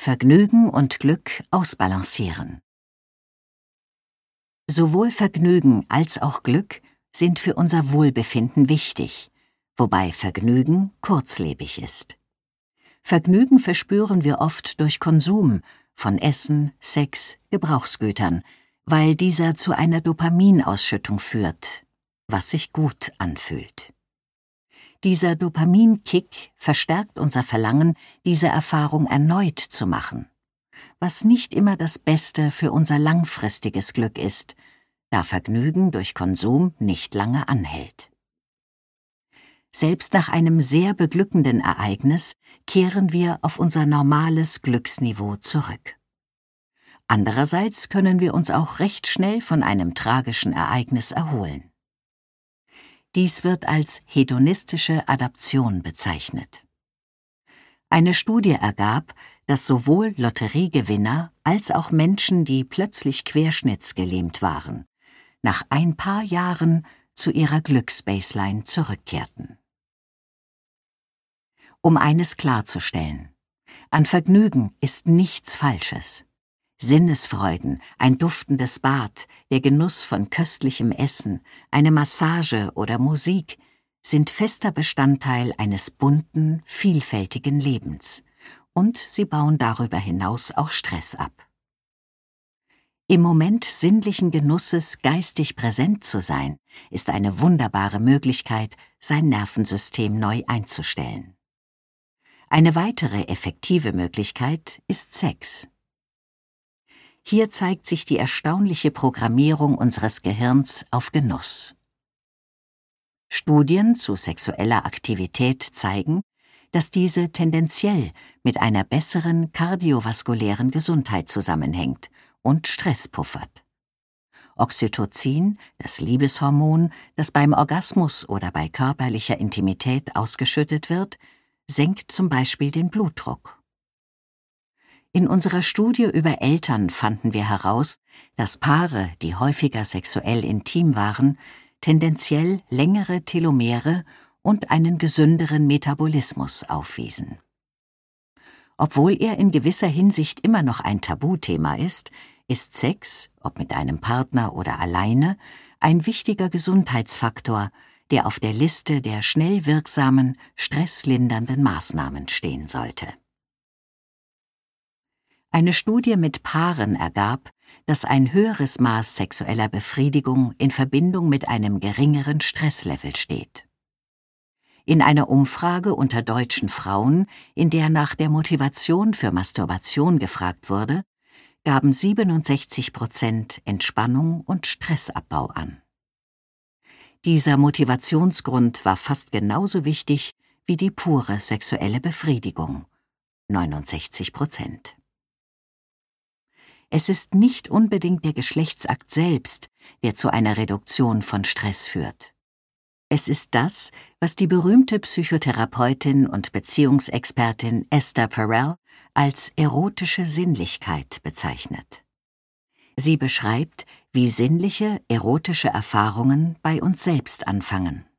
Vergnügen und Glück ausbalancieren. Sowohl Vergnügen als auch Glück sind für unser Wohlbefinden wichtig, wobei Vergnügen kurzlebig ist. Vergnügen verspüren wir oft durch Konsum von Essen, Sex, Gebrauchsgütern, weil dieser zu einer Dopaminausschüttung führt, was sich gut anfühlt. Dieser Dopaminkick verstärkt unser Verlangen, diese Erfahrung erneut zu machen, was nicht immer das Beste für unser langfristiges Glück ist, da Vergnügen durch Konsum nicht lange anhält. Selbst nach einem sehr beglückenden Ereignis kehren wir auf unser normales Glücksniveau zurück. Andererseits können wir uns auch recht schnell von einem tragischen Ereignis erholen. Dies wird als hedonistische Adaption bezeichnet. Eine Studie ergab, dass sowohl Lotteriegewinner als auch Menschen, die plötzlich querschnittsgelähmt waren, nach ein paar Jahren zu ihrer Glücksbaseline zurückkehrten. Um eines klarzustellen: An Vergnügen ist nichts Falsches. Sinnesfreuden, ein duftendes Bad, der Genuss von köstlichem Essen, eine Massage oder Musik sind fester Bestandteil eines bunten, vielfältigen Lebens, und sie bauen darüber hinaus auch Stress ab. Im Moment sinnlichen Genusses geistig präsent zu sein, ist eine wunderbare Möglichkeit, sein Nervensystem neu einzustellen. Eine weitere effektive Möglichkeit ist Sex. Hier zeigt sich die erstaunliche Programmierung unseres Gehirns auf Genuss. Studien zu sexueller Aktivität zeigen, dass diese tendenziell mit einer besseren kardiovaskulären Gesundheit zusammenhängt und Stress puffert. Oxytocin, das Liebeshormon, das beim Orgasmus oder bei körperlicher Intimität ausgeschüttet wird, senkt zum Beispiel den Blutdruck. In unserer Studie über Eltern fanden wir heraus, dass Paare, die häufiger sexuell intim waren, tendenziell längere Telomere und einen gesünderen Metabolismus aufwiesen. Obwohl er in gewisser Hinsicht immer noch ein Tabuthema ist Sex, ob mit einem Partner oder alleine, ein wichtiger Gesundheitsfaktor, der auf der Liste der schnell wirksamen, stresslindernden Maßnahmen stehen sollte. Eine Studie mit Paaren ergab, dass ein höheres Maß sexueller Befriedigung in Verbindung mit einem geringeren Stresslevel steht. In einer Umfrage unter deutschen Frauen, in der nach der Motivation für Masturbation gefragt wurde, gaben 67% Entspannung und Stressabbau an. Dieser Motivationsgrund war fast genauso wichtig wie die pure sexuelle Befriedigung, 69%. Es ist nicht unbedingt der Geschlechtsakt selbst, der zu einer Reduktion von Stress führt. Es ist das, was die berühmte Psychotherapeutin und Beziehungsexpertin Esther Perel als erotische Sinnlichkeit bezeichnet. Sie beschreibt, wie sinnliche, erotische Erfahrungen bei uns selbst anfangen.